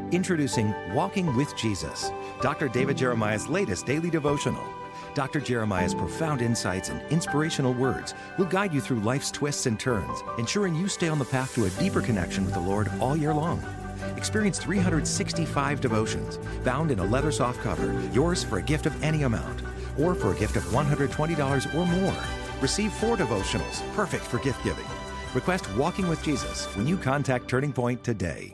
Introducing Walking with Jesus, Dr. David Jeremiah's latest daily devotional. Dr. Jeremiah's profound insights and inspirational words will guide you through life's twists and turns, ensuring you stay on the path to a deeper connection with the Lord all year long. Experience 365 devotions bound in a leather softcover, yours for a gift of any amount, or for a gift of $120 or more. Receive 4 devotionals, perfect for gift giving. Request Walking with Jesus when you contact Turning Point today.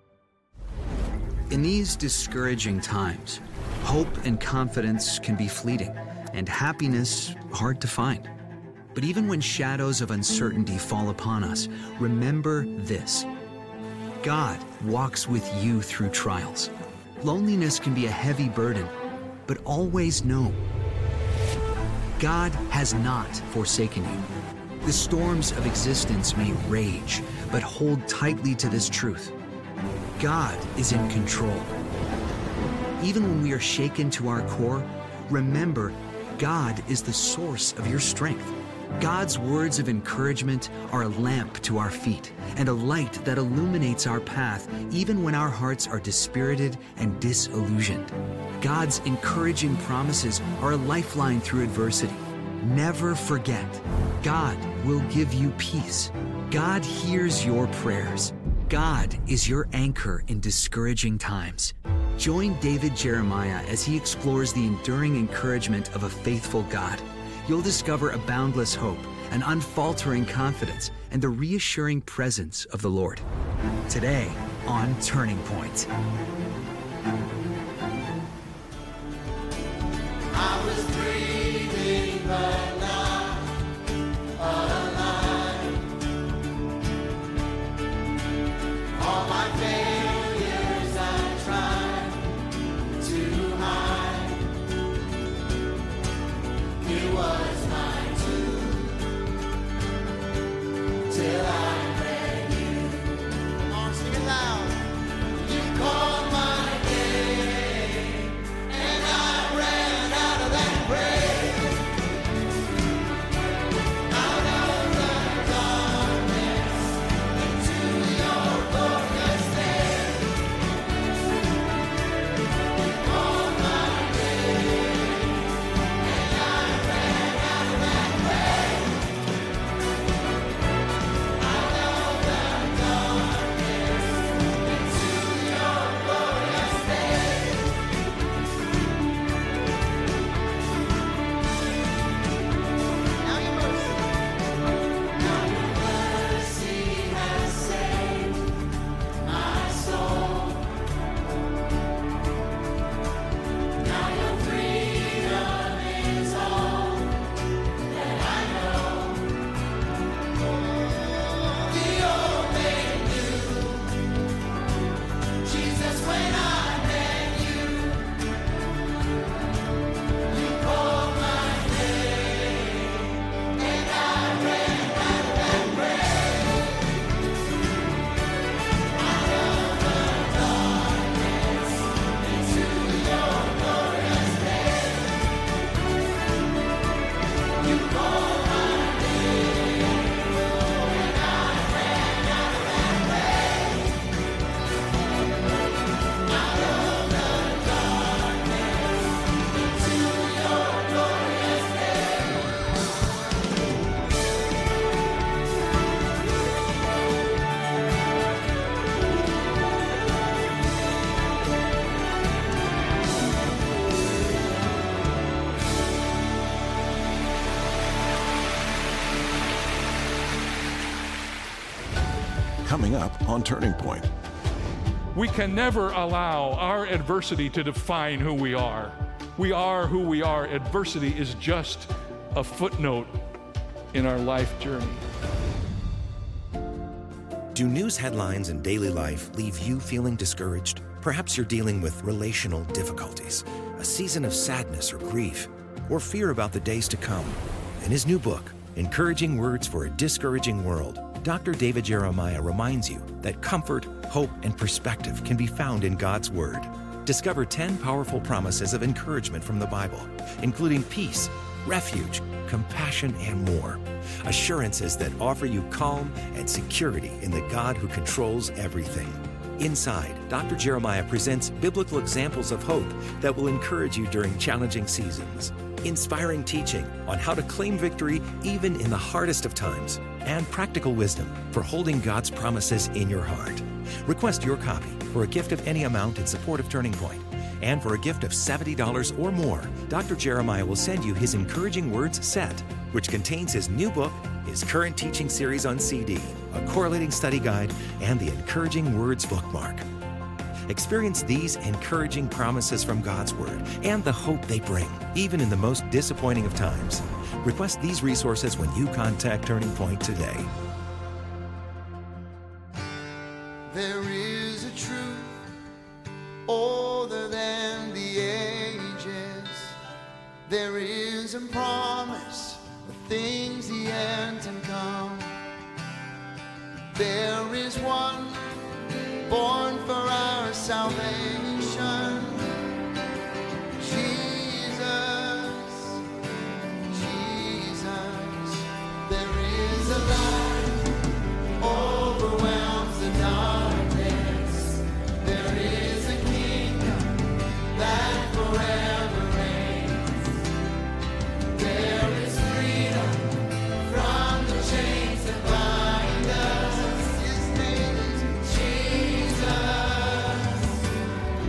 In these discouraging times, hope and confidence can be fleeting, and happiness hard to find. But even when shadows of uncertainty fall upon us, remember this: God walks with you through trials. Loneliness can be a heavy burden, but always know God has not forsaken you. The storms of existence may rage, but hold tightly to this truth: God is in control. Even when we are shaken to our core, remember, God is the source of your strength. God's words of encouragement are a lamp to our feet and a light that illuminates our path even when our hearts are dispirited and disillusioned. God's encouraging promises are a lifeline through adversity. Never forget, God will give you peace. God hears your prayers. God is your anchor in discouraging times. Join David Jeremiah as he explores the enduring encouragement of a faithful God. You'll discover a boundless hope, an unfaltering confidence, and the reassuring presence of the Lord. Today on Turning Point. I was breathing, but not alive. All my failures I tried to hide. It was my tomb till I met you. Come on, sing it loud. You called my name, and I ran out of that grave. Out of the darkness into your glorious day. You called my name, and I ran out of that grave. Out of the darkness into your glorious day. Now your mercy has saved my soul. Now your freedom is all that I know. The old made new. Jesus, when I met you, you called my name, and I ran out of that grave. Out of the darkness into your glorious day. You called my name, and I ran out of that grave. Out of the darkness into your glorious day. Coming up on Turning Point. We can never allow our adversity to define who we are. We are who we are. Adversity is just a footnote in our life journey. Do news headlines and daily life leave you feeling discouraged? Perhaps you're dealing with relational difficulties, a season of sadness or grief, or fear about the days to come. In his new book, Encouraging Words for a Discouraging World, Dr. David Jeremiah reminds you that comfort, hope, and perspective can be found in God's Word. Discover 10 powerful promises of encouragement from the Bible, including peace, refuge, compassion, and more. Assurances that offer you calm and security in the God who controls everything. Inside, Dr. Jeremiah presents biblical examples of hope that will encourage you during challenging seasons. Inspiring teaching on how to claim victory even in the hardest of times, and practical wisdom for holding God's promises in your heart. Request your copy for a gift of any amount in support of Turning Point. And for a gift of $70 or more, Dr. Jeremiah will send you his Encouraging Words set, which contains his new book, his current teaching series on CD, a correlating study guide, and the Encouraging Words bookmark. Experience these encouraging promises from God's Word and the hope they bring, even in the most disappointing of times. Request these resources when you contact Turning Point today. There is a truth older than the ages. There is a promise of things yet to come. There is one born for our salvation. Jesus, Jesus. There is a light overwhelms the darkness. There is a kingdom that forever reigns. There is freedom from the chains that bind us. His name is Jesus.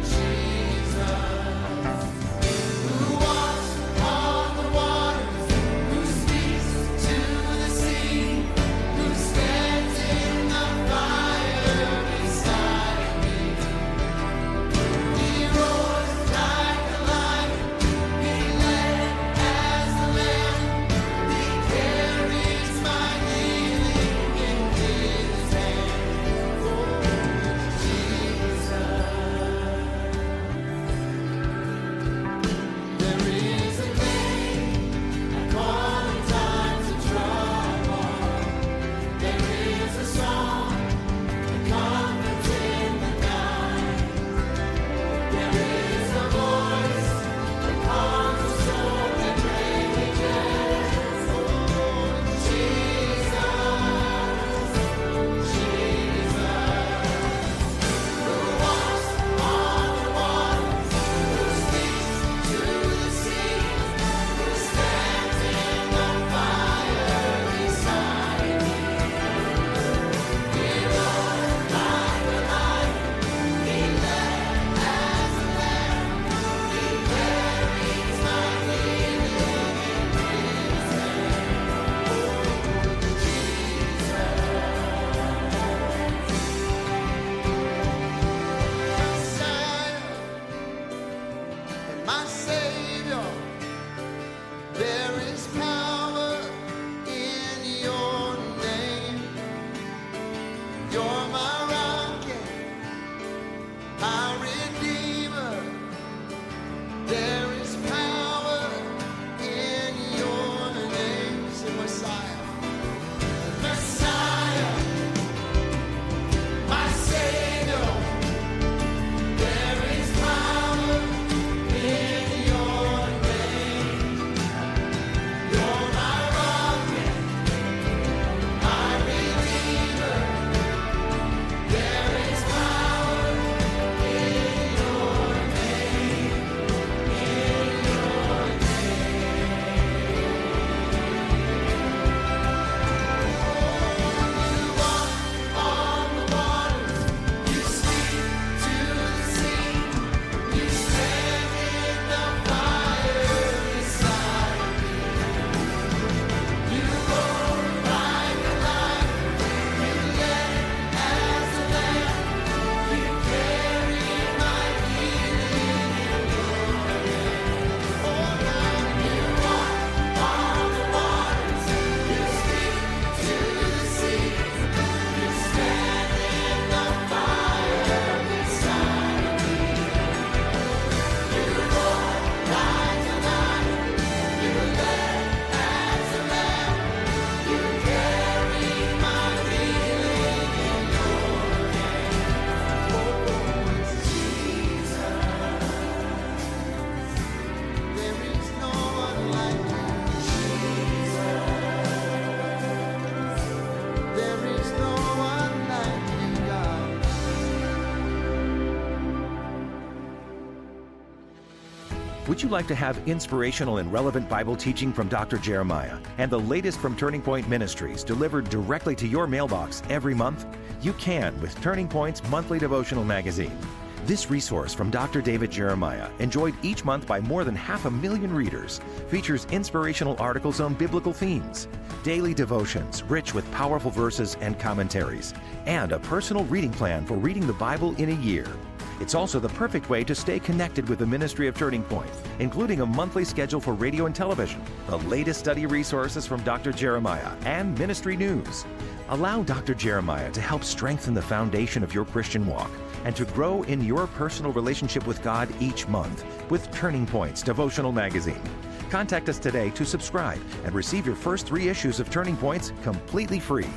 Would you like to have inspirational and relevant Bible teaching from Dr. Jeremiah and the latest from Turning Point Ministries delivered directly to your mailbox every month? You can with Turning Point's monthly devotional magazine. This resource from Dr. David Jeremiah, enjoyed each month by more than 500,000 readers, features inspirational articles on biblical themes, daily devotions rich with powerful verses and commentaries, and a personal reading plan for reading the Bible in a year. It's also the perfect way to stay connected with the ministry of Turning Point, including a monthly schedule for radio and television, the latest study resources from Dr. Jeremiah, and ministry news. Allow Dr. Jeremiah to help strengthen the foundation of your Christian walk and to grow in your personal relationship with God each month with Turning Point's devotional magazine. Contact us today to subscribe and receive your first 3 issues of Turning Points completely free.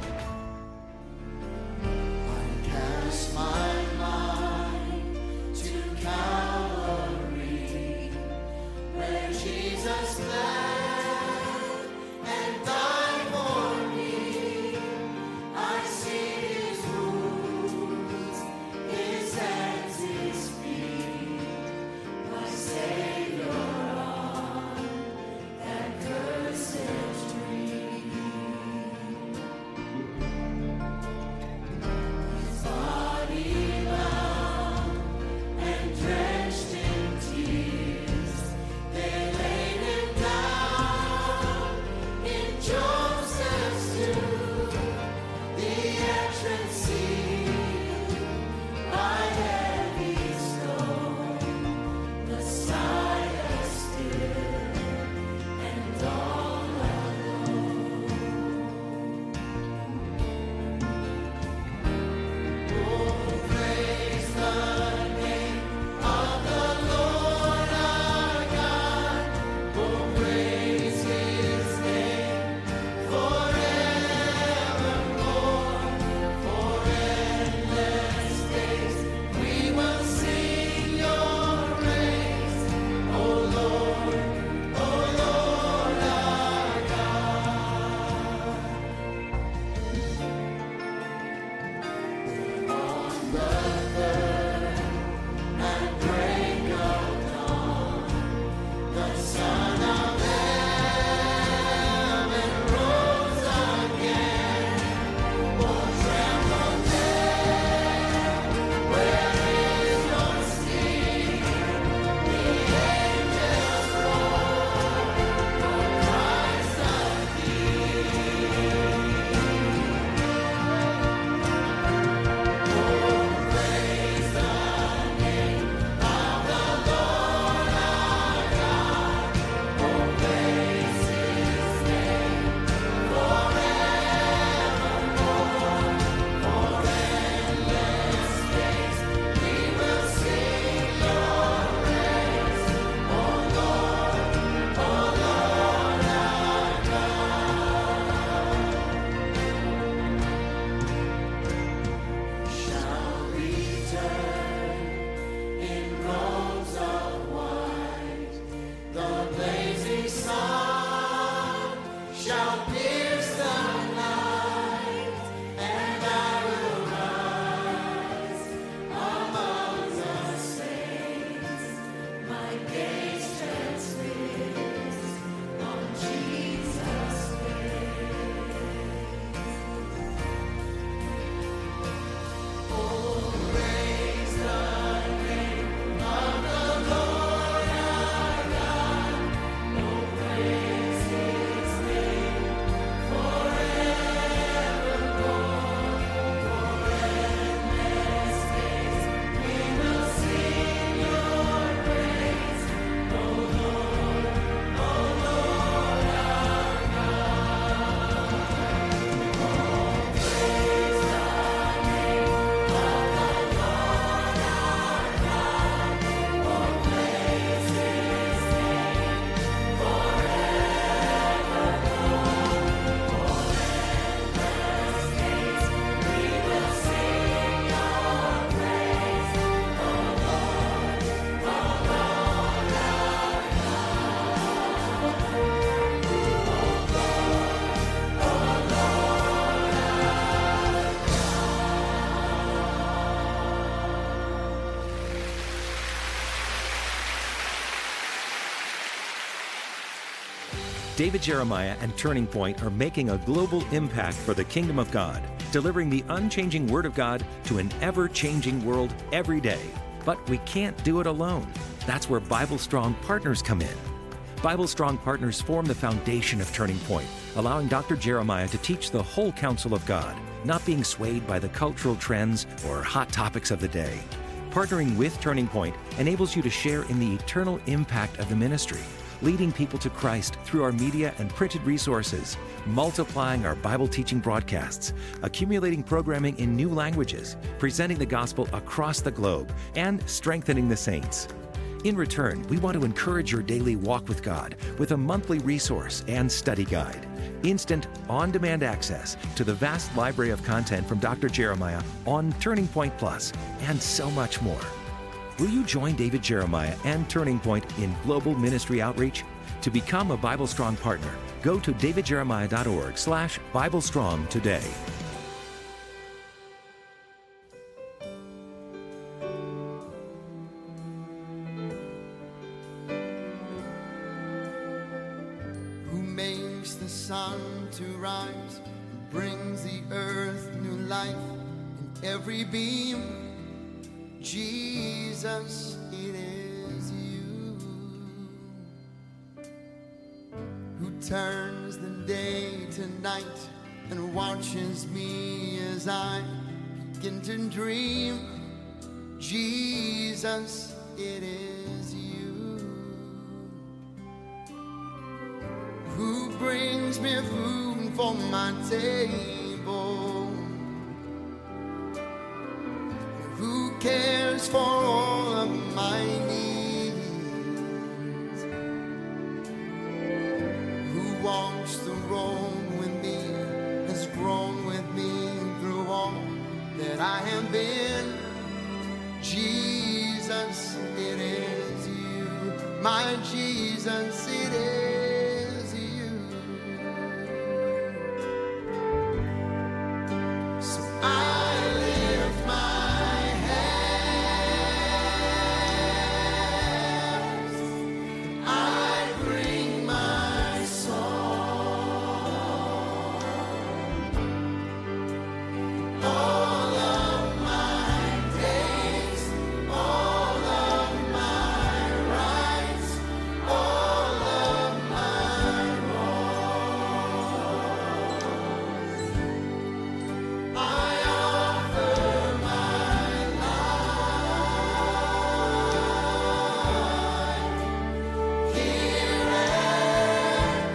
Cast my mind to Calvary, where Jesus bled and died for me. I see His wounds, His hands, His feet, my Savior on that cursed tree. David Jeremiah and Turning Point are making a global impact for the kingdom of God, delivering the unchanging Word of God to an ever-changing world every day. But we can't do it alone. That's where Bible Strong Partners come in. Bible Strong Partners form the foundation of Turning Point, allowing Dr. Jeremiah to teach the whole counsel of God, not being swayed by the cultural trends or hot topics of the day. Partnering with Turning Point enables you to share in the eternal impact of the ministry, leading people to Christ through our media and printed resources, multiplying our Bible teaching broadcasts, accumulating programming in new languages, presenting the gospel across the globe, and strengthening the saints. In return, we want to encourage your daily walk with God with a monthly resource and study guide, instant, on-demand access to the vast library of content from Dr. Jeremiah on Turning Point Plus, and so much more. Will you join David Jeremiah and Turning Point in global ministry outreach? To become a Bible Strong partner, go to davidjeremiah.org/BibleStrong today. Who makes the sun to rise, brings the earth new life in every beam. Jesus, it is you who turns the day to night and watches me as I begin to dream. Jesus, it is you who brings me food for my table, who cares for all of my needs, who walks the road with me, has grown with me through all that I have been. Jesus, it is you, my Jesus, it is you. So I lift my hands, I bring my song, all of my days, all of my rights, all of my wrongs. I offer my life here and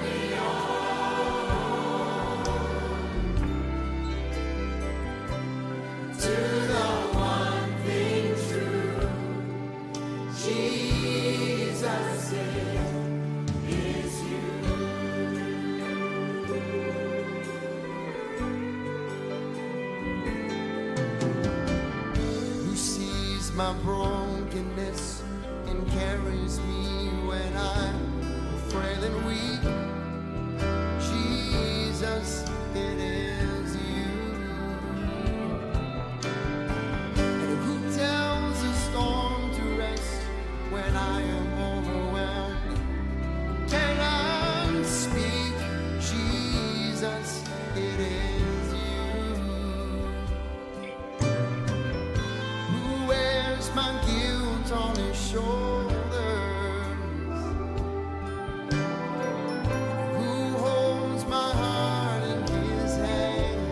beyond to the one thing true. Jesus, it is you. Who sees my brokenness and carries me when I'm frail and weak. Jesus, it is you. And who tells the storm to rest when I am overwhelmed? Can I speak? Jesus, it is you. Who wears my guilt on his shoulders? Who holds my heart in his hand?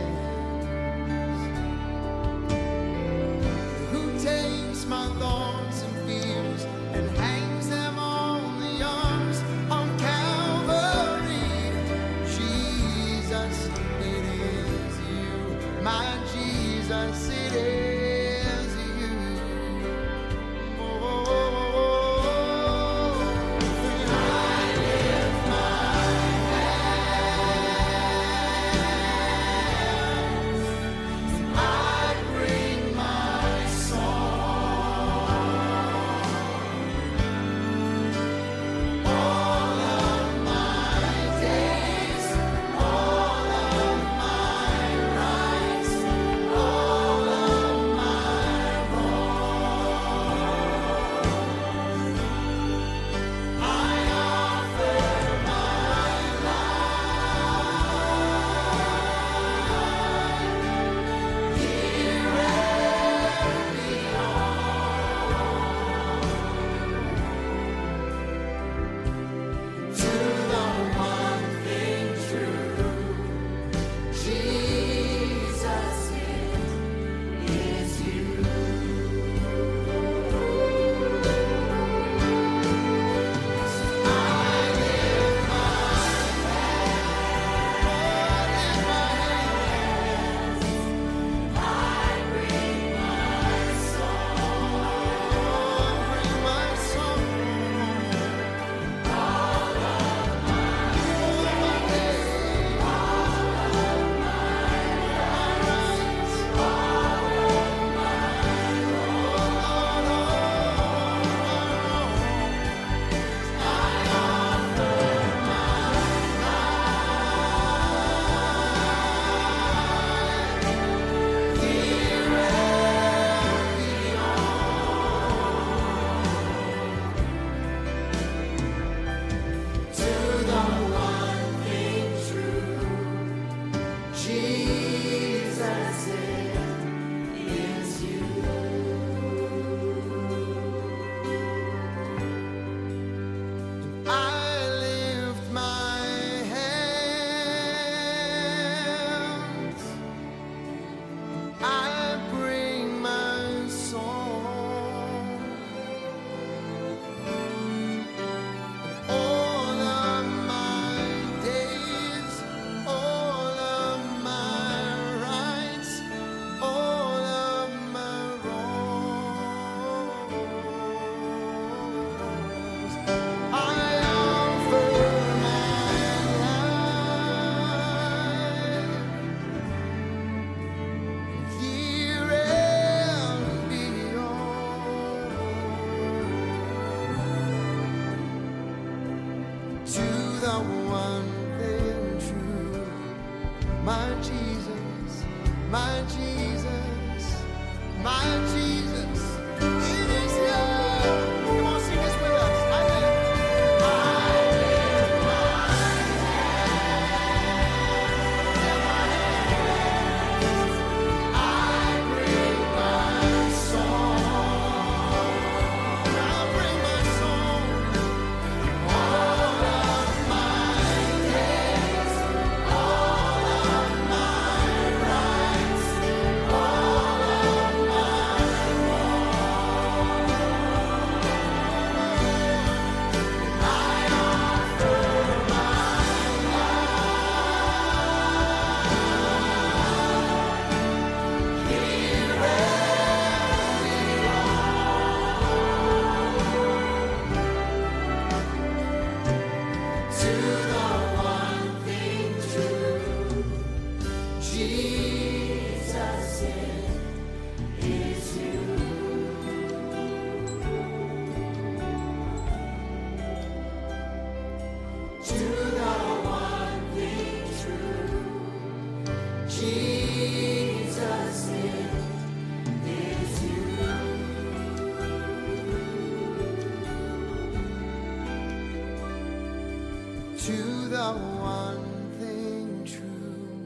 to the one thing true.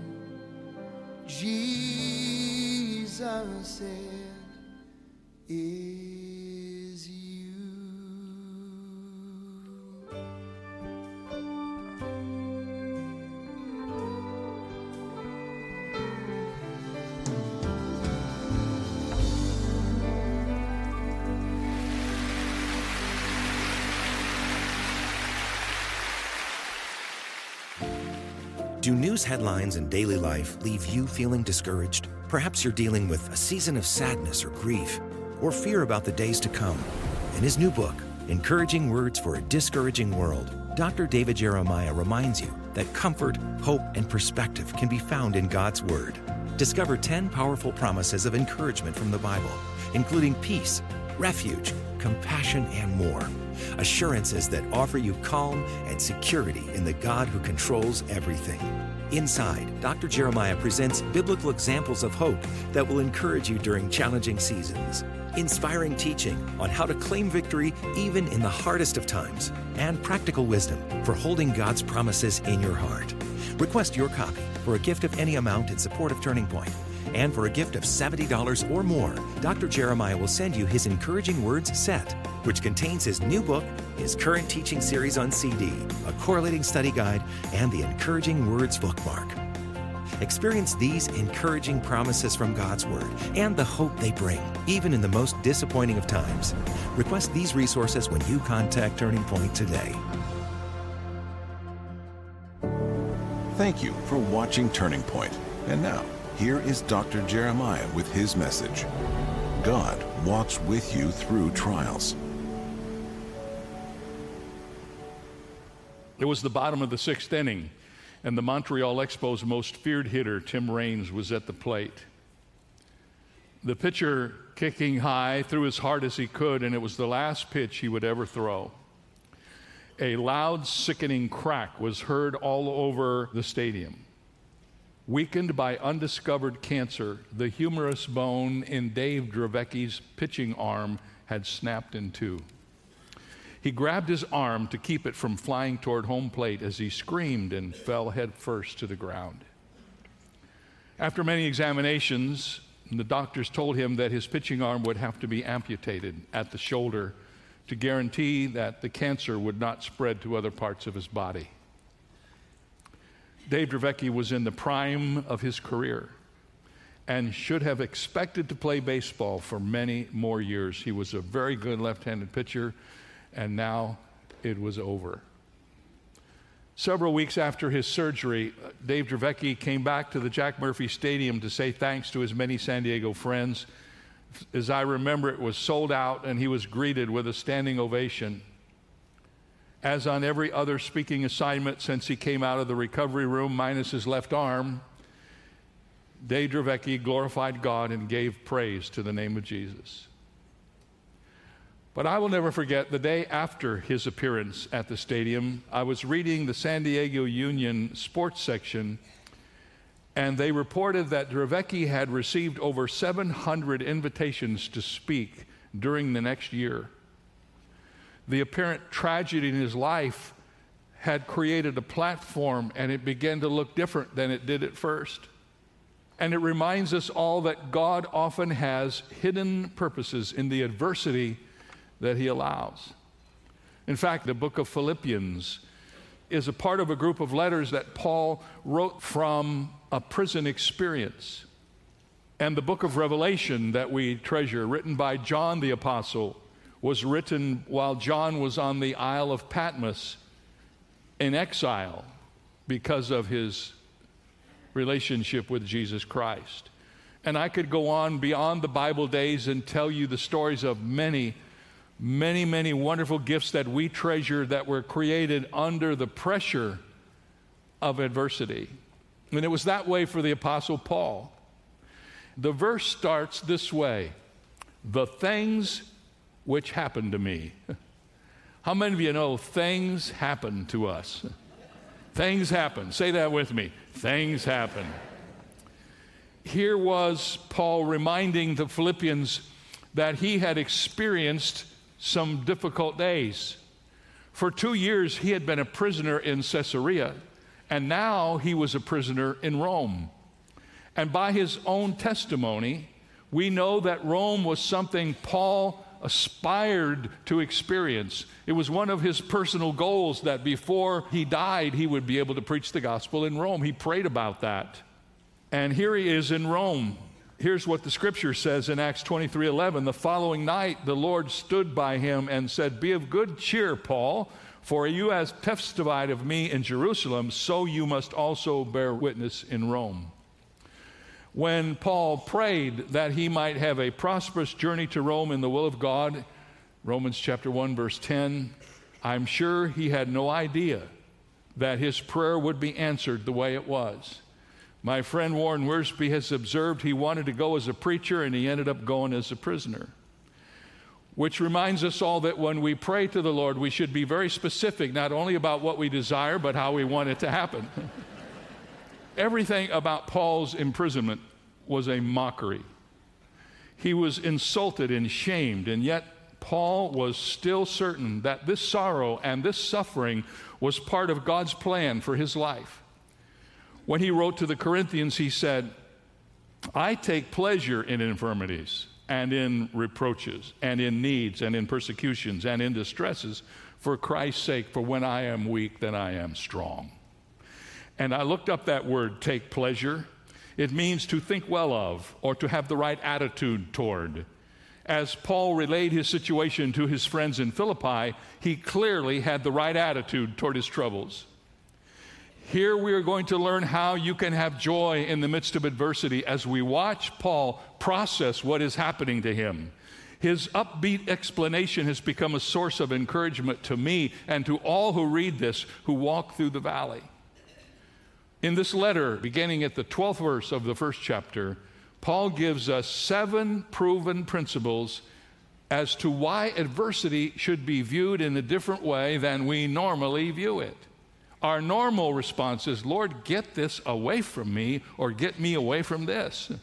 Jesus said, is you. Do news headlines and daily life leave you feeling discouraged? Perhaps you're dealing with a season of sadness or grief, or fear about the days to come. In his new book, Encouraging Words for a Discouraging World, Dr. David Jeremiah reminds you that comfort, hope, and perspective can be found in God's Word. Discover 10 powerful promises of encouragement from the Bible, including peace, refuge, compassion, and more. Assurances that offer you calm and security in the God who controls everything. Inside, Dr. Jeremiah presents biblical examples of hope that will encourage you during challenging seasons, inspiring teaching on how to claim victory even in the hardest of times, and practical wisdom for holding God's promises in your heart. Request your copy for a gift of any amount in support of Turning Point. And for a gift of $70 or more, Dr. Jeremiah will send you his Encouraging Words set, which contains his new book, his current teaching series on CD, a correlating study guide, and the Encouraging Words bookmark. Experience these encouraging promises from God's Word and the hope they bring, even in the most disappointing of times. Request these resources when you contact Turning Point today. Thank you for watching Turning Point. And now, here is Dr. Jeremiah with his message. God walks with you through trials. It was the bottom of the sixth inning, and the Montreal Expos' most feared hitter, Tim Raines, was at the plate. The pitcher, kicking high, threw as hard as he could, and it was the last pitch he would ever throw. A loud, sickening crack was heard all over the stadium. Weakened by undiscovered cancer, the humerus bone in Dave Draveki's pitching arm had snapped in two. He grabbed his arm to keep it from flying toward home plate as he screamed and fell headfirst to the ground. After many examinations, the doctors told him that his pitching arm would have to be amputated at the shoulder to guarantee that the cancer would not spread to other parts of his body. Dave Dravecki was in the prime of his career and should have expected to play baseball for many more years. He was a very good left-handed pitcher, and now it was over. Several weeks after his surgery, Dave Dravecki came back to the Jack Murphy Stadium to say thanks to his many San Diego friends. As I remember, it was sold out, and he was greeted with a standing ovation. As on every other speaking assignment since he came out of the recovery room, minus his left arm, Dave Dravecki glorified God and gave praise to the name of Jesus. But I will never forget the day after his appearance at the stadium. I was reading the San Diego Union sports section, and they reported that Dravecki had received over 700 invitations to speak during the next year. The apparent tragedy in his life had created a platform, and it began to look different than it did at first. And it reminds us all that God often has hidden purposes in the adversity that he allows. In fact, the book of Philippians is a part of a group of letters that Paul wrote from a prison experience. And the book of Revelation that we treasure, written by John the Apostle, was written while John was on the Isle of Patmos in exile because of his relationship with Jesus Christ. And I could go on beyond the Bible days and tell you the stories of many, many, many wonderful gifts that we treasure that were created under the pressure of adversity. And it was that way for the Apostle Paul. The verse starts this way: the things which happened to me. How many of you know things happen to us? Things happen. Say that with me. Things happen. Here was Paul reminding the Philippians that he had experienced some difficult days. For 2 years, he had been a prisoner in Caesarea, and now he was a prisoner in Rome. And by his own testimony, we know that Rome was something Paul aspired to experience. It was one of his personal goals that before he died, he would be able to preach the gospel in Rome. He prayed about that. And here he is in Rome. Here's what the scripture says in Acts 23:11. The following night, the Lord stood by him and said, "Be of good cheer, Paul, for you have testified of me in Jerusalem, so you must also bear witness in Rome." When Paul prayed that he might have a prosperous journey to Rome in the will of God, Romans chapter 1, verse 10, I'm sure he had no idea that his prayer would be answered the way it was. My friend Warren Wiersbe has observed he wanted to go as a preacher, and he ended up going as a prisoner. Which reminds us all that when we pray to the Lord, we should be very specific, not only about what we desire, but how we want it to happen. Everything about Paul's imprisonment was a mockery. He was insulted and shamed, and yet Paul was still certain that this sorrow and this suffering was part of God's plan for his life. When he wrote to the Corinthians, he said, "I take pleasure in infirmities and in reproaches and in needs and in persecutions and in distresses for Christ's sake, for when I am weak, then I am strong." And I looked up that word, take pleasure. It means to think well of or to have the right attitude toward. As Paul relayed his situation to his friends in Philippi, he clearly had the right attitude toward his troubles. Here we are going to learn how you can have joy in the midst of adversity as we watch Paul process what is happening to him. His upbeat explanation has become a source of encouragement to me and to all who read this, who walk through the valley. In this letter, beginning at the 12th verse of the first chapter, Paul gives us 7 proven principles as to why adversity should be viewed in a different way than we normally view it. Our normal response is, "Lord, get this away from me," or "get me away from this."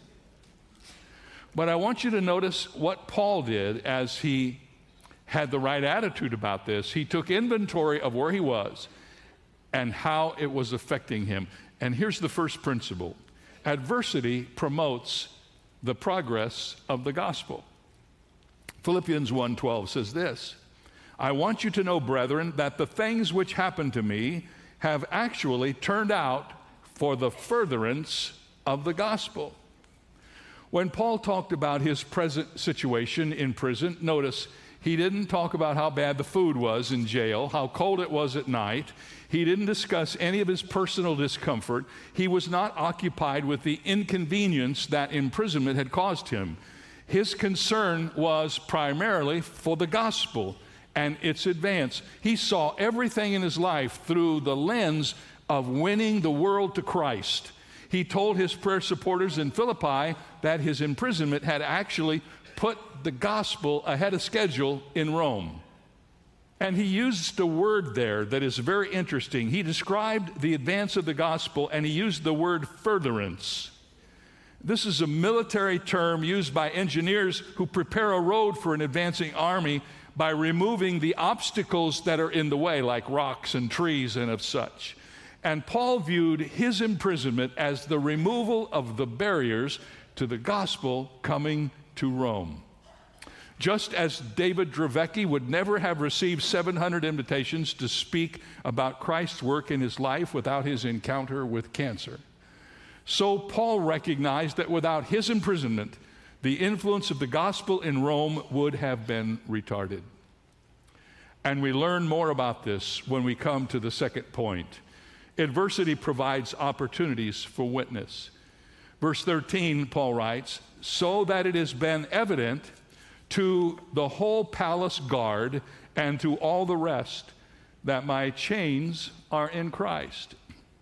But I want you to notice what Paul did as he had the right attitude about this. He took inventory of where he was and how it was affecting him. And here's the first principle. Adversity promotes the progress of the gospel. Philippians 1:12 says this, "I want you to know, brethren, that the things which happened to me have actually turned out for the furtherance of the gospel." When Paul talked about his present situation in prison, notice he didn't talk about how bad the food was in jail, how cold it was at night. He didn't discuss any of his personal discomfort. He was not occupied with the inconvenience that imprisonment had caused him. His concern was primarily for the gospel and its advance. He saw everything in his life through the lens of winning the world to Christ. He told his prayer supporters in Philippi that his imprisonment had actually put the gospel ahead of schedule in Rome. And he used a word there that is very interesting. He described the advance of the gospel, and he used the word furtherance. This is a military term used by engineers who prepare a road for an advancing army by removing the obstacles that are in the way, like rocks and trees and of such. And Paul viewed his imprisonment as the removal of the barriers to the gospel coming to Rome. Just as David Dravecki would never have received 700 invitations to speak about Christ's work in his life without his encounter with cancer, so Paul recognized that without his imprisonment, the influence of the gospel in Rome would have been retarded. And we learn more about this when we come to the second point. Adversity provides opportunities for witness. Verse 13, Paul writes, "So that it has been evident to the whole palace guard and to all the rest that my chains are in Christ."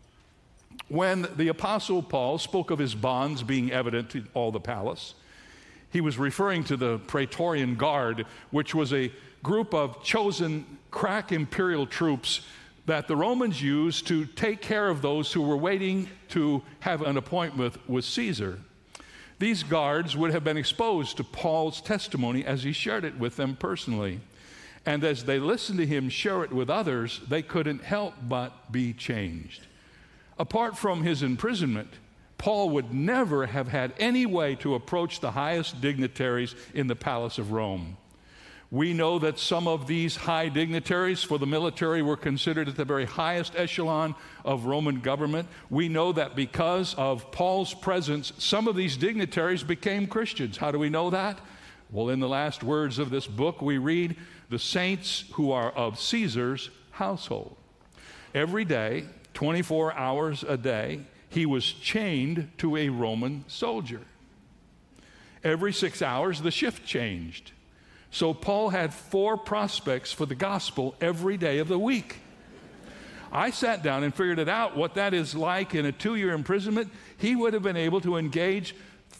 When the Apostle Paul spoke of his bonds being evident to all the palace, he was referring to the Praetorian Guard, which was a group of chosen crack imperial troops that the Romans used to take care of those who were waiting to have an appointment with Caesar. These guards would have been exposed to Paul's testimony as he shared it with them personally. And as they listened to him share it with others, they couldn't help but be changed. Apart from his imprisonment, Paul would never have had any way to approach the highest dignitaries in the palace of Rome. We know that some of these high dignitaries for the military were considered at the very highest echelon of Roman government. We know that because of Paul's presence, some of these dignitaries became Christians. How do we know that? Well, in the last words of this book, we read, the saints who are of Caesar's household. Every day, 24 hours a day, he was chained to a Roman soldier. Every 6 hours, the shift changed. So Paul had 4 prospects for the gospel every day of the week. I sat down and figured it out, what that is like in a 2-year imprisonment. He would have been able to engage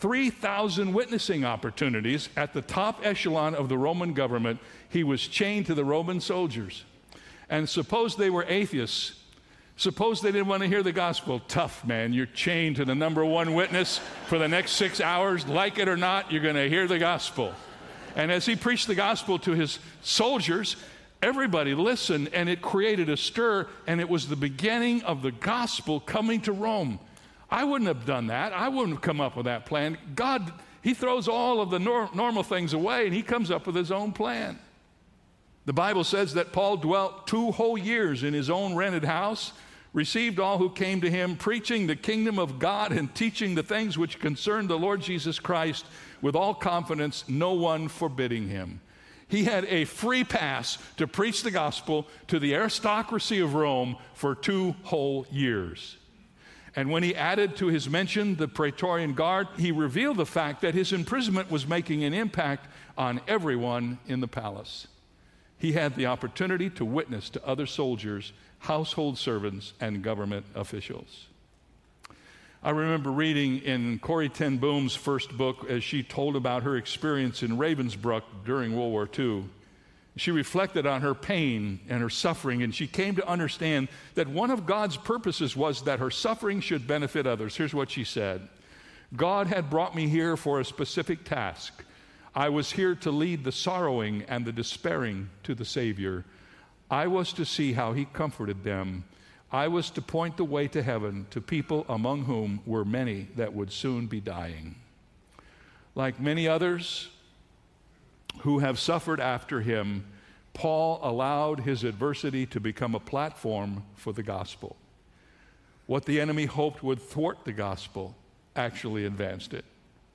3,000 witnessing opportunities at the top echelon of the Roman government. He was chained to the Roman soldiers. And suppose they were atheists. Suppose they didn't want to hear the gospel. Tough, man. You're chained to the number one witness for the next 6 hours. Like it or not, you're going to hear the gospel. And as he preached the gospel to his soldiers, everybody listened, and it created a stir, and it was the beginning of the gospel coming to Rome. I wouldn't have done that. I wouldn't have come up with that plan. God, he throws all of the normal things away, and he comes up with his own plan. The Bible says that Paul dwelt 2 whole years in his own rented house, received all who came to him, preaching the kingdom of God and teaching the things which concerned the Lord Jesus Christ with all confidence, no one forbidding him. He had a free pass to preach the gospel to the aristocracy of Rome for 2 whole years. And when he added to his mention the Praetorian Guard, he revealed the fact that his imprisonment was making an impact on everyone in the palace. He had the opportunity to witness to other soldiers, household servants, and government officials. I remember reading in Corrie ten Boom's first book as she told about her experience in Ravensbrück during World War II. She reflected on her pain and her suffering, and she came to understand that one of God's purposes was that her suffering should benefit others. Here's what she said. God had brought me here for a specific task. I was here to lead the sorrowing and the despairing to the Savior. I was to see how he comforted them. I was to point the way to heaven to people among whom were many that would soon be dying. Like many others who have suffered after him, Paul allowed his adversity to become a platform for the gospel. What the enemy hoped would thwart the gospel actually advanced it.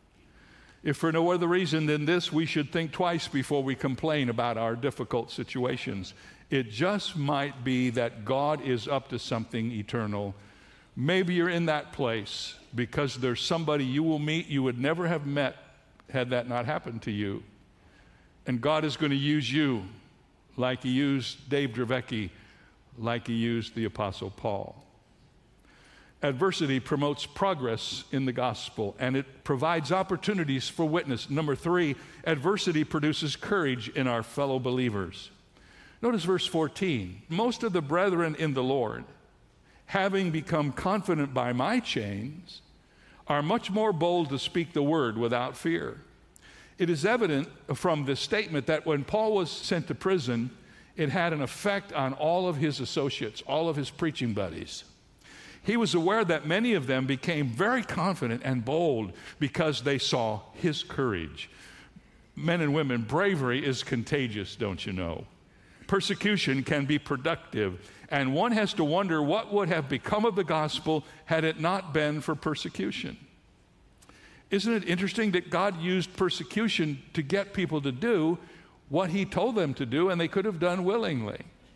If for no other reason than this, we should think twice before we complain about our difficult situations. It just might be that God is up to something eternal. Maybe you're in that place because there's somebody you will meet you would never have met had that not happened to you. And God is going to use you like he used Dave Dravecky, like he used the Apostle Paul. Adversity promotes progress in the gospel, and it provides opportunities for witness. Number 3, adversity produces courage in our fellow believers. Notice verse 14. Most of the brethren in the Lord, having become confident by my chains, are much more bold to speak the word without fear. It is evident from this statement that when Paul was sent to prison, it had an effect on all of his associates, all of his preaching buddies. He was aware that many of them became very confident and bold because they saw his courage. Men and women, bravery is contagious, don't you know? Persecution can be productive, and one has to wonder what would have become of the gospel had it not been for persecution. Isn't it interesting that God used persecution to get people to do what he told them to do, and they could have done willingly?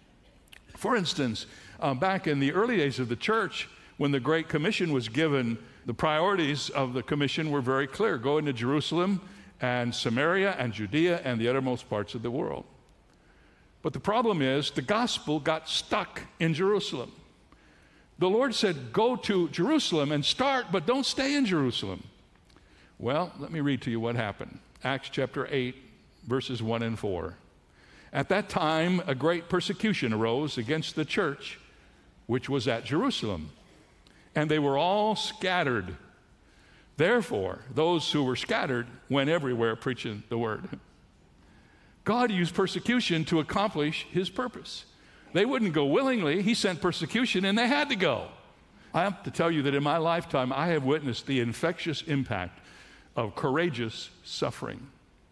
For instance, back in the early days of the church, when the Great Commission was given, the priorities of the commission were very clear. Go into Jerusalem and Samaria and Judea and the uttermost parts of the world. But the problem is the gospel got stuck in Jerusalem. The Lord said, go to Jerusalem and start, but don't stay in Jerusalem. Well, let me read to you what happened. Acts chapter 8, verses 1 and 4. At that time, a great persecution arose against the church, which was at Jerusalem, and they were all scattered. Therefore, those who were scattered went everywhere preaching the word. God used persecution to accomplish his purpose. They wouldn't go willingly. He sent persecution, and they had to go. I have to tell you that in my lifetime, I have witnessed the infectious impact of courageous suffering.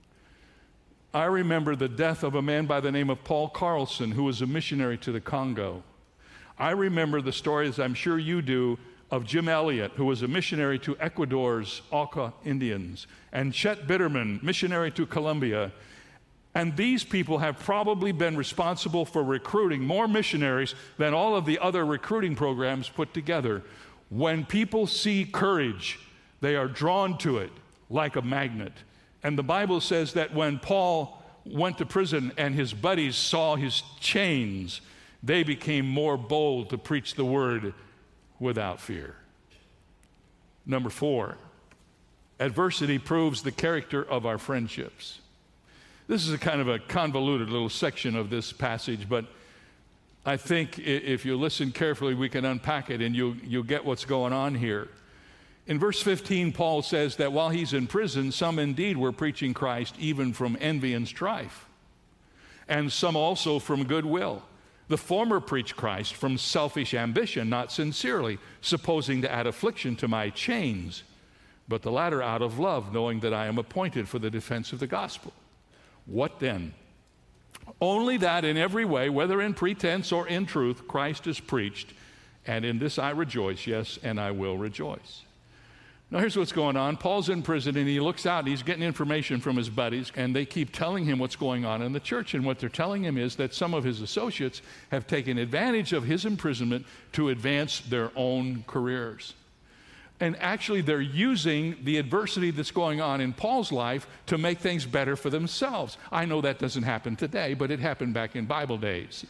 I remember the death of a man by the name of Paul Carlson, who was a missionary to the Congo. I remember the stories, I'm sure you do, of Jim Elliot, who was a missionary to Ecuador's Auca Indians, and Chet Bitterman, missionary to Colombia. And these people have probably been responsible for recruiting more missionaries than all of the other recruiting programs put together. When people see courage, they are drawn to it like a magnet. And the Bible says that when Paul went to prison and his buddies saw his chains, they became more bold to preach the word without fear. Number 4, adversity proves the character of our friendships. This is a kind of a convoluted little section of this passage, but I think if you listen carefully, we can unpack it and you'll get what's going on here. In verse 15, Paul says that while he's in prison, some indeed were preaching Christ even from envy and strife, and some also from goodwill. The former preached Christ from selfish ambition, not sincerely, supposing to add affliction to my chains, but the latter out of love, knowing that I am appointed for the defense of the gospel. What then? Only that in every way, whether in pretense or in truth, Christ is preached, and in this I rejoice, yes, and I will rejoice. Now here's what's going on. Paul's in prison, and he looks out, and he's getting information from his buddies, and they keep telling him what's going on in the church. And what they're telling him is that some of his associates have taken advantage of his imprisonment to advance their own careers. And actually, they're using the adversity that's going on in Paul's life to make things better for themselves. I know that doesn't happen today, but it happened back in Bible days.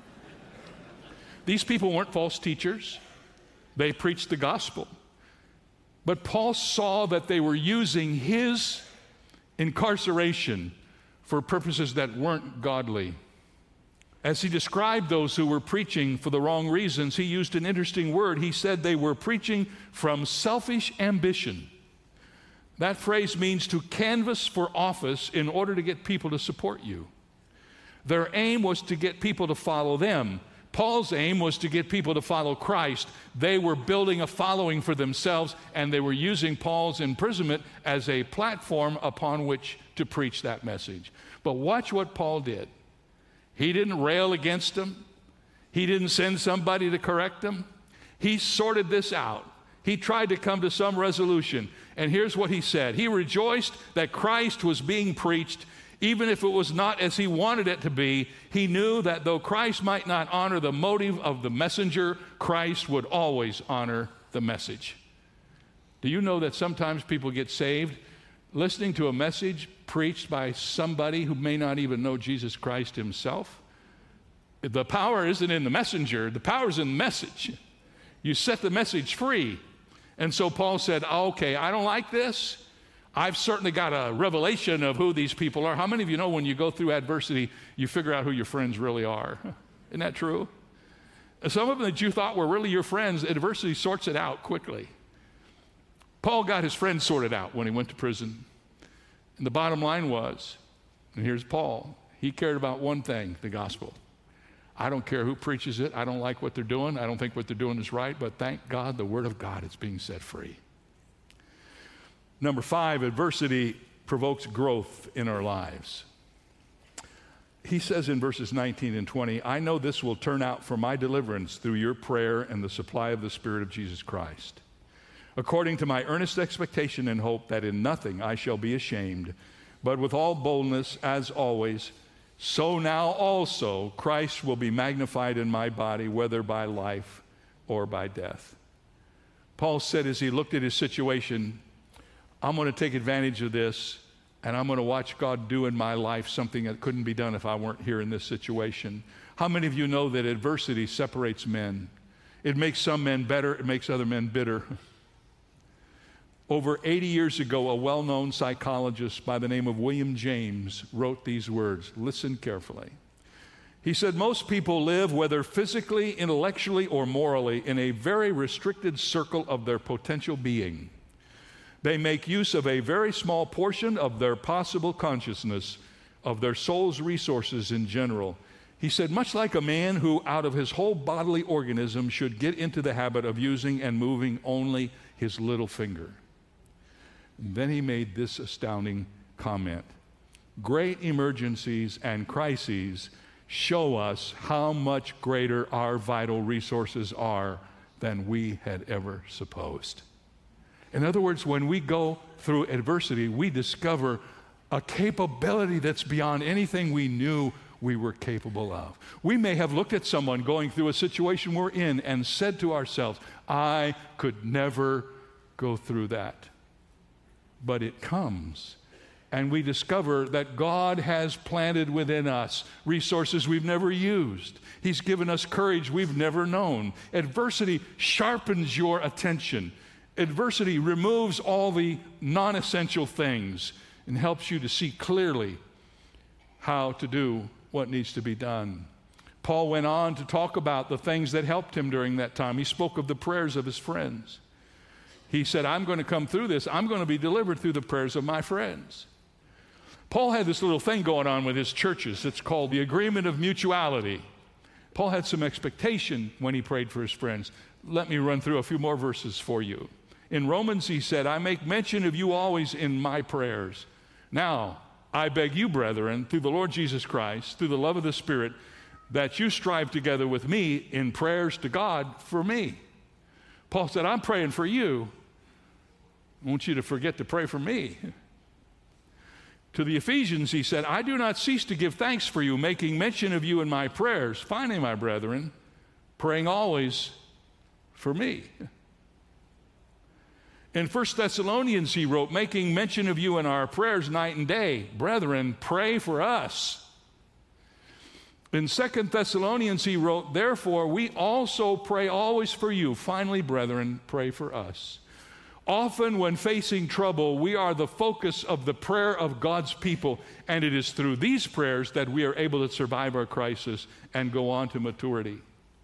These people weren't false teachers. They preached the gospel. But Paul saw that they were using his incarceration for purposes that weren't godly. As he described those who were preaching for the wrong reasons, he used an interesting word. He said they were preaching from selfish ambition. That phrase means to canvass for office in order to get people to support you. Their aim was to get people to follow them. Paul's aim was to get people to follow Christ. They were building a following for themselves, and they were using Paul's imprisonment as a platform upon which to preach that message. But watch what Paul did. He didn't rail against them. He didn't send somebody to correct them. He sorted this out. He tried to come to some resolution. And here's what he said. He rejoiced that Christ was being preached, even if it was not as he wanted it to be. He knew that though Christ might not honor the motive of the messenger, Christ would always honor the message. Do you know that sometimes people get saved listening to a message preached by somebody who may not even know Jesus Christ himself? The power isn't in the messenger, the power is in the message. You set the message free. And so Paul said, okay, I don't like this. I've certainly got a revelation of who these people are. How many of you know when you go through adversity, you figure out who your friends really are? Isn't that true? And some of them that you thought were really your friends, adversity sorts it out quickly. Paul got his friends sorted out when he went to prison. And the bottom line was, and here's Paul, he cared about one thing, the gospel. I don't care who preaches it. I don't like what they're doing. I don't think what they're doing is right, but thank God the word of God is being set free. Number 5, adversity provokes growth in our lives. He says in verses 19 and 20, I know this will turn out for my deliverance through your prayer and the supply of the Spirit of Jesus Christ, according to my earnest expectation and hope that in nothing I shall be ashamed, but with all boldness, as always, so now also Christ will be magnified in my body, whether by life or by death. Paul said as he looked at his situation, I'm going to take advantage of this, and I'm going to watch God do in my life something that couldn't be done if I weren't here in this situation. How many of you know that adversity separates men? It makes some men better, it makes other men bitter. Over 80 years ago, a well-known psychologist by the name of William James wrote these words. Listen carefully. He said, most people live, whether physically, intellectually, or morally, in a very restricted circle of their potential being. They make use of a very small portion of their possible consciousness, of their soul's resources in general. He said, much like a man who out of his whole bodily organism should get into the habit of using and moving only his little finger. And then he made this astounding comment. Great emergencies and crises show us how much greater our vital resources are than we had ever supposed. In other words, when we go through adversity, we discover a capability that's beyond anything we knew we were capable of. We may have looked at someone going through a situation we're in and said to ourselves, I could never go through that. But it comes, and we discover that God has planted within us resources we've never used. He's given us courage we've never known. Adversity sharpens your attention. Adversity removes all the non-essential things and helps you to see clearly how to do what needs to be done. Paul went on to talk about the things that helped him during that time. He spoke of the prayers of his friends. He said, I'm going to come through this. I'm going to be delivered through the prayers of my friends. Paul had this little thing going on with his churches. It's called the agreement of mutuality. Paul had some expectation when he prayed for his friends. Let me run through a few more verses for you. In Romans, he said, I make mention of you always in my prayers. Now, I beg you, brethren, through the Lord Jesus Christ, through the love of the Spirit, that you strive together with me in prayers to God for me. Paul said, I'm praying for you. I want you to forget to pray for me. To the Ephesians, he said, I do not cease to give thanks for you, making mention of you in my prayers. Finally, my brethren, praying always for me. In 1 Thessalonians, he wrote, making mention of you in our prayers night and day. Brethren, pray for us. In 2 Thessalonians, he wrote, therefore, we also pray always for you. Finally, brethren, pray for us. Often when facing trouble, we are the focus of the prayer of God's people, and it is through these prayers that we are able to survive our crisis and go on to maturity.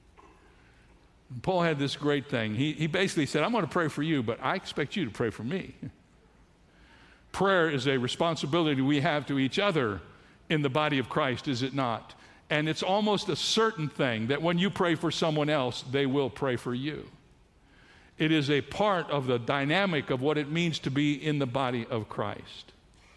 Paul had this great thing. He basically said, I'm going to pray for you, but I expect you to pray for me. Prayer is a responsibility we have to each other in the body of Christ, is it not? And it's almost a certain thing that when you pray for someone else, they will pray for you. It is a part of the dynamic of what it means to be in the body of Christ.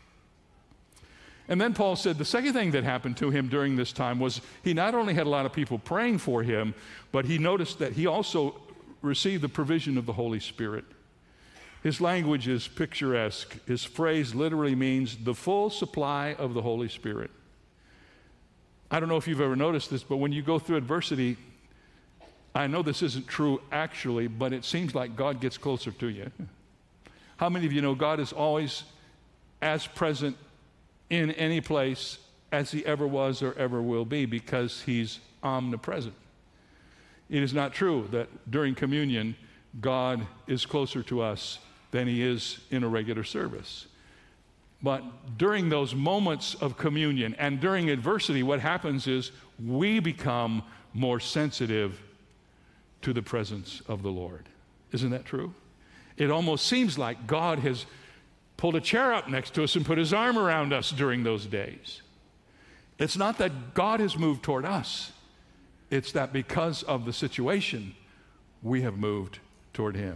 And then Paul said the second thing that happened to him during this time was he not only had a lot of people praying for him, but he noticed that he also received the provision of the Holy Spirit. His language is picturesque. His phrase literally means the full supply of the Holy Spirit. I don't know if you've ever noticed this, but when you go through adversity, I know this isn't true actually, but it seems like God gets closer to you. How many of you know God is always as present in any place as he ever was or ever will be because he's omnipresent? It is not true that during communion, God is closer to us than he is in a regular service. But during those moments of communion and during adversity, what happens is we become more sensitive to the presence of the Lord. Isn't that true? It almost seems like God has pulled a chair up next to us and put his arm around us during those days. It's not that God has moved toward us. It's that because of the situation, we have moved toward him.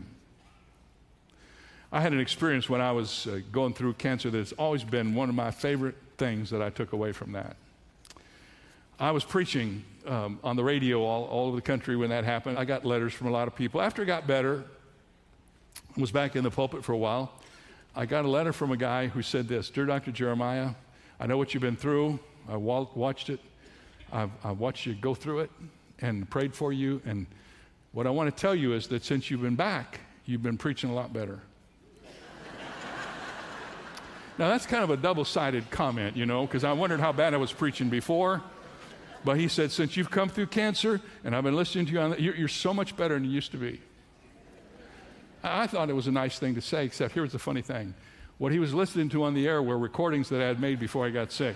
I had an experience when I was going through cancer that's always been one of my favorite things that I took away from that. I was preaching on the radio all over the country when that happened. I got letters from a lot of people. After it got better, I was back in the pulpit for a while. I got a letter from a guy who said this, Dear Dr. Jeremiah, I know what you've been through. I watched it. I've watched you go through it and prayed for you. And what I want to tell you is that since you've been back, you've been preaching a lot better. Now, that's kind of a double-sided comment, you know, because I wondered how bad I was preaching before. But he said, since you've come through cancer and I've been listening to you, you're so much better than you used to be. I thought it was a nice thing to say, except here's the funny thing. What he was listening to on the air were recordings that I had made before I got sick.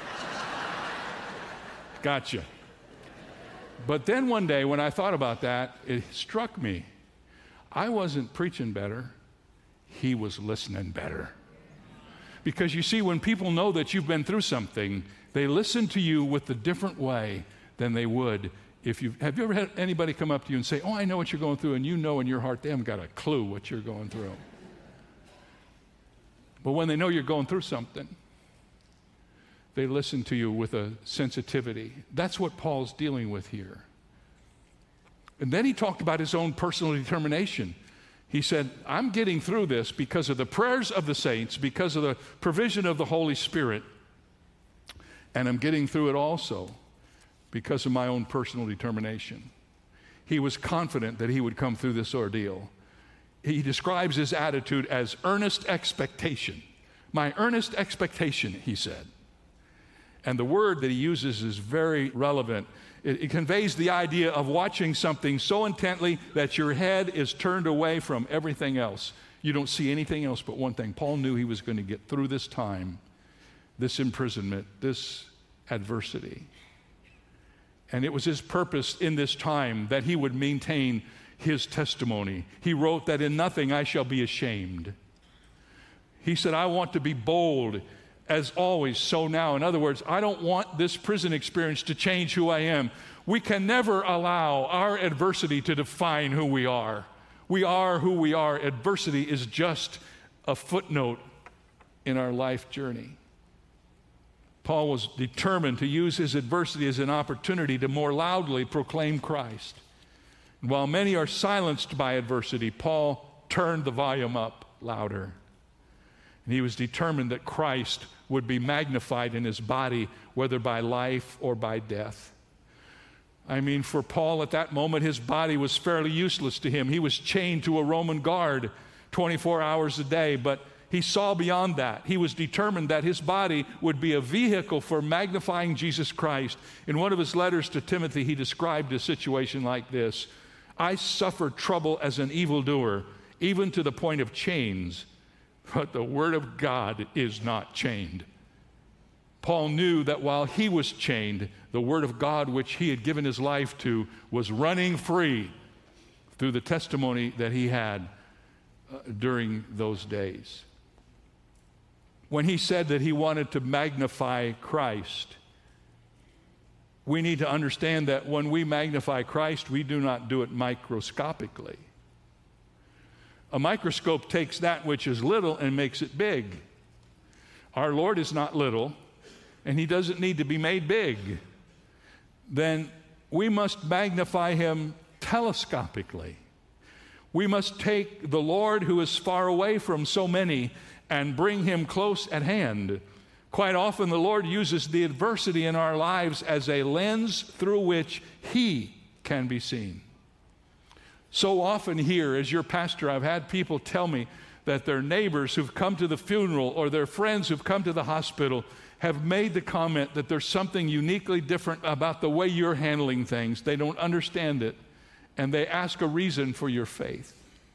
Gotcha. But then one day when I thought about that, it struck me. I wasn't preaching better. He was listening better. Because you see, when people know that you've been through something, they listen to you with a different way than they would if you have you ever had anybody come up to you and say, "Oh, I know what you're going through," and you know in your heart they haven't got a clue what you're going through. But when they know you're going through something, they listen to you with a sensitivity. That's what Paul's dealing with here. And then he talked about his own personal determination. He said, I'm getting through this because of the prayers of the saints, because of the provision of the Holy Spirit, and I'm getting through it also because of my own personal determination. He was confident that he would come through this ordeal. He describes his attitude as earnest expectation. My earnest expectation, he said. And the word that he uses is very relevant. It conveys the idea of watching something so intently that your head is turned away from everything else. You don't see anything else but one thing. Paul knew he was going to get through this time, this imprisonment, this adversity. And it was his purpose in this time that he would maintain his testimony. He wrote that in nothing I shall be ashamed. He said, I want to be bold as always, so now. In other words, I don't want this prison experience to change who I am. We can never allow our adversity to define who we are. We are who we are. Adversity is just a footnote in our life journey. Paul was determined to use his adversity as an opportunity to more loudly proclaim Christ. And while many are silenced by adversity, Paul turned the volume up louder. And he was determined that Christ would be magnified in his body, whether by life or by death. I mean, for Paul at that moment, his body was fairly useless to him. He was chained to a Roman guard 24 hours a day, but he saw beyond that. He was determined that his body would be a vehicle for magnifying Jesus Christ. In one of his letters to Timothy, he described a situation like this: I suffered trouble as an evildoer, even to the point of chains. But the Word of God is not chained. Paul knew that while he was chained, the Word of God, which he had given his life to, was running free through the testimony that he had during those days. When he said that he wanted to magnify Christ, we need to understand that when we magnify Christ, we do not do it microscopically. A microscope takes that which is little and makes it big. Our Lord is not little, and he doesn't need to be made big. Then we must magnify him telescopically. We must take the Lord, who is far away from so many, and bring him close at hand. Quite often the Lord uses the adversity in our lives as a lens through which he can be seen. So often here, as your pastor, I've had people tell me that their neighbors who've come to the funeral or their friends who've come to the hospital have made the comment that there's something uniquely different about the way you're handling things. They don't understand it, and they ask a reason for your faith.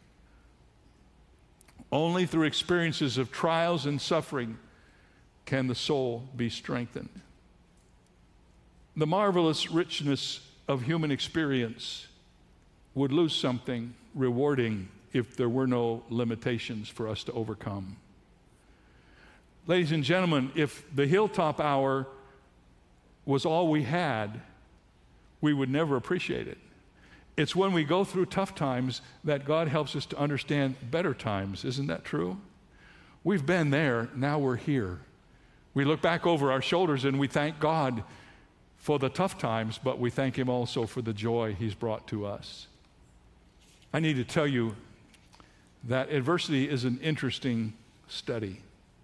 Only through experiences of trials and suffering can the soul be strengthened. The marvelous richness of human experience would lose something rewarding if there were no limitations for us to overcome. Ladies and gentlemen, if the hilltop hour was all we had, we would never appreciate it. It's when we go through tough times that God helps us to understand better times. Isn't that true? We've been there, now we're here. We look back over our shoulders and we thank God for the tough times, but we thank him also for the joy he's brought to us. I need to tell you that adversity is an interesting study.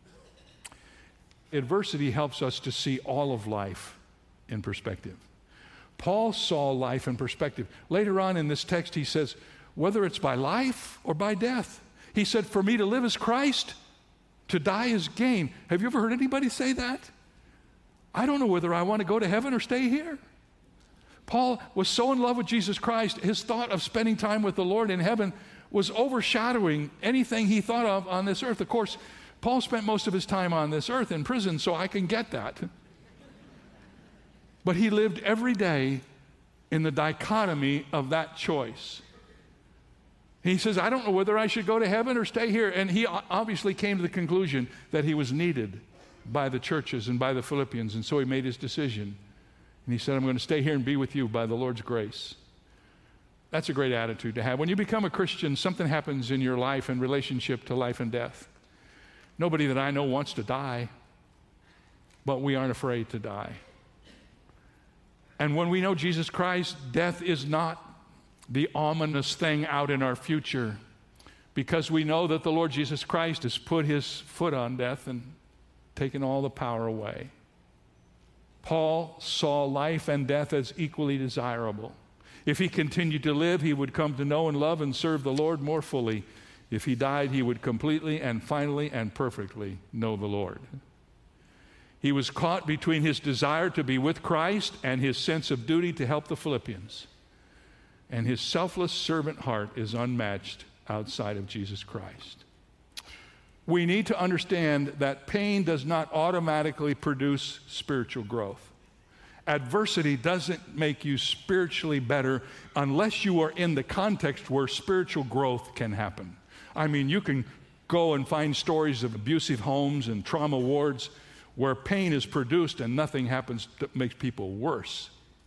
Adversity helps us to see all of life in perspective. Paul saw life in perspective. Later on in this text, he says, whether it's by life or by death. He said, for me to live is Christ, to die is gain. Have you ever heard anybody say that? I don't know whether I want to go to heaven or stay here. Paul was so in love with Jesus Christ, his thought of spending time with the Lord in heaven was overshadowing anything he thought of on this earth. Of course, Paul spent most of his time on this earth in prison, so I can get that. But he lived every day in the dichotomy of that choice. He says, I don't know whether I should go to heaven or stay here. And he obviously came to the conclusion that he was needed by the churches and by the Philippians, and so he made his decision. And he said, I'm going to stay here and be with you by the Lord's grace. That's a great attitude to have. When you become a Christian, something happens in your life in relationship to life and death. Nobody that I know wants to die, but we aren't afraid to die. And when we know Jesus Christ, death is not the ominous thing out in our future, because we know that the Lord Jesus Christ has put his foot on death and taken all the power away. Paul saw life and death as equally desirable. If he continued to live, he would come to know and love and serve the Lord more fully. If he died, he would completely and finally and perfectly know the Lord. He was caught between his desire to be with Christ and his sense of duty to help the Philippians. And his selfless servant heart is unmatched outside of Jesus Christ. We need to understand that pain does not automatically produce spiritual growth. Adversity doesn't make you spiritually better unless you are in the context where spiritual growth can happen. I mean, you can go and find stories of abusive homes and trauma wards where pain is produced and nothing happens that makes people worse.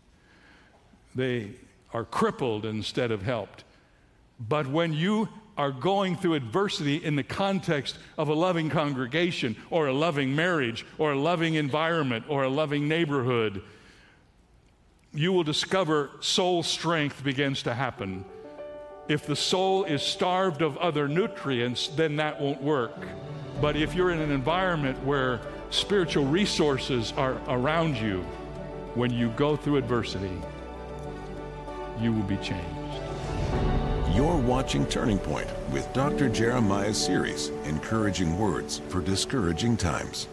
They are crippled instead of helped. But when you are going through adversity in the context of a loving congregation or a loving marriage or a loving environment or a loving neighborhood, you will discover soul strength begins to happen. If the soul is starved of other nutrients, then that won't work. But if you're in an environment where spiritual resources are around you, when you go through adversity, you will be changed. You're watching Turning Point with Dr. Jeremiah's series, Encouraging Words for Discouraging Times.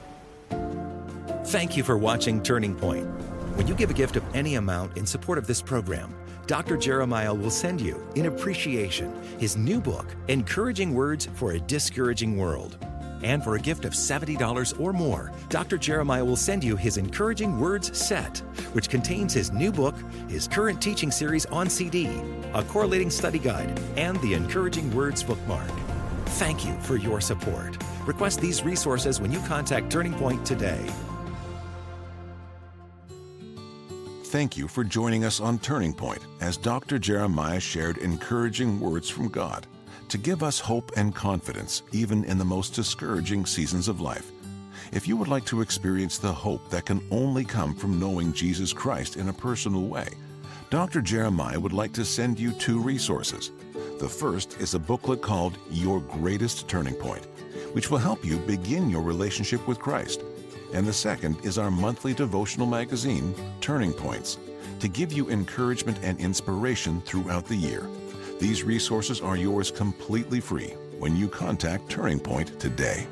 Thank you for watching Turning Point. When you give a gift of any amount in support of this program, Dr. Jeremiah will send you, in appreciation, his new book, Encouraging Words for a Discouraging World. And for a gift of $70 or more, Dr. Jeremiah will send you his Encouraging Words set, which contains his new book, his current teaching series on CD, a correlating study guide, and the Encouraging Words bookmark. Thank you for your support. Request these resources when you contact Turning Point today. Thank you for joining us on Turning Point as Dr. Jeremiah shared encouraging words from God to give us hope and confidence even in the most discouraging seasons of life. If you would like to experience the hope that can only come from knowing Jesus Christ in a personal way, Dr. Jeremiah would like to send you 2 resources. The first is a booklet called Your Greatest Turning Point, which will help you begin your relationship with Christ. And the second is our monthly devotional magazine, Turning Points, to give you encouragement and inspiration throughout the year. These resources are yours completely free when you contact Turning Point today.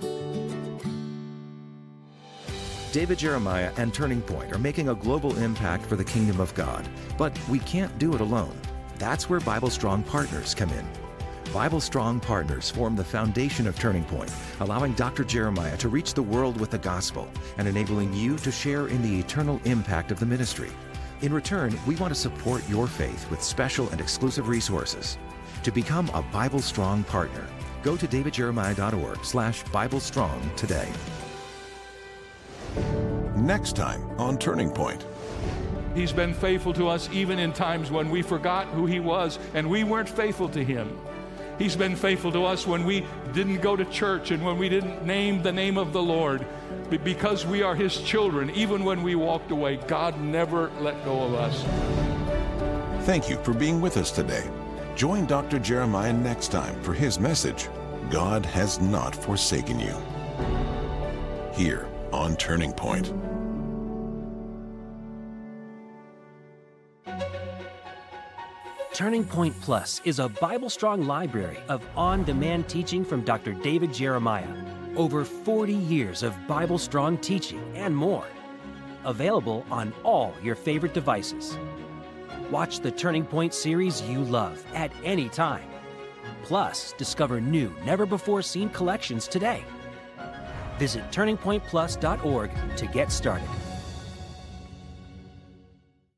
David Jeremiah and Turning Point are making a global impact for the kingdom of God, but we can't do it alone. That's where Bible Strong Partners come in. Bible Strong Partners form the foundation of Turning Point, allowing Dr. Jeremiah to reach the world with the gospel and enabling you to share in the eternal impact of the ministry. In return, we want to support your faith with special and exclusive resources. To become a Bible Strong partner, go to davidjeremiah.org/BibleStrong today. Next time on Turning Point. He's been faithful to us even in times when we forgot who he was and we weren't faithful to him. He's been faithful to us when we didn't go to church and when we didn't name the name of the Lord. Because we are his children, even when we walked away, God never let go of us. Thank you for being with us today. Join Dr. Jeremiah next time for his message, God Has Not Forsaken You. Here on Turning Point. Turning Point Plus is a Bible Strong library of on-demand teaching from Dr. David Jeremiah. Over 40 years of Bible Strong teaching and more. Available on all your favorite devices. Watch the Turning Point series you love at any time. Plus, discover new, never-before-seen collections today. Visit turningpointplus.org to get started.